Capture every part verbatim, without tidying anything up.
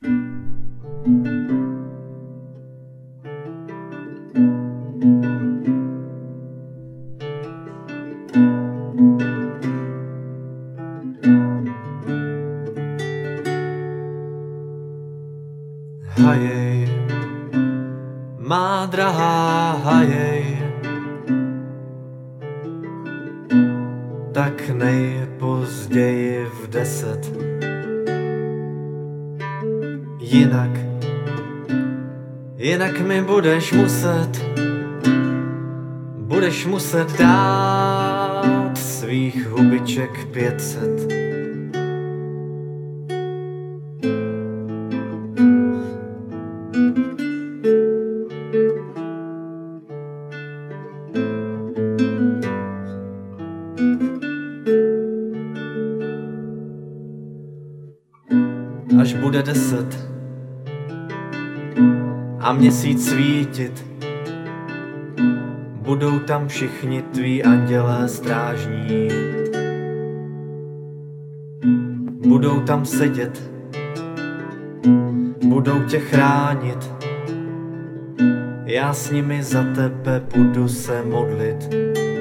Hajej, má drahá, hajej, tak nejpozději v deset. Jinak, jinak mi budeš muset, budeš muset dát svých hubiček pět set. Až bude deset a měsíc svítit, budou tam všichni tví andělé strážní. Budou tam sedět, budou tě chránit, já s nimi za tebe budu se modlit.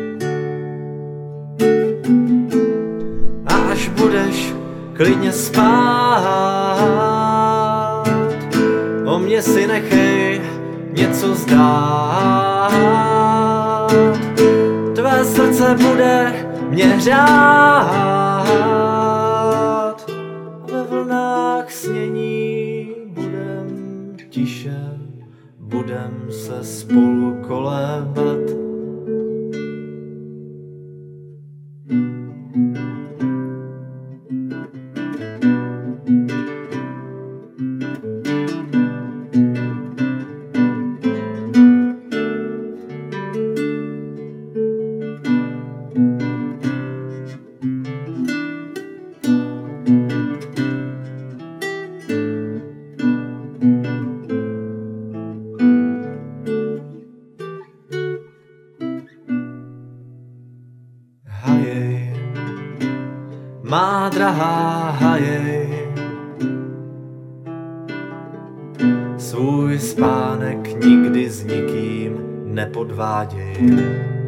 A až budeš klidně spát, o mě si nechej něco zdát. Tvé srdce bude mě hřát, ve vlnách snění budem tiše, budem se spolu kolébat. Hajej, má drahá, hajej, svůj spánek nikdy s nikým nepodváděj.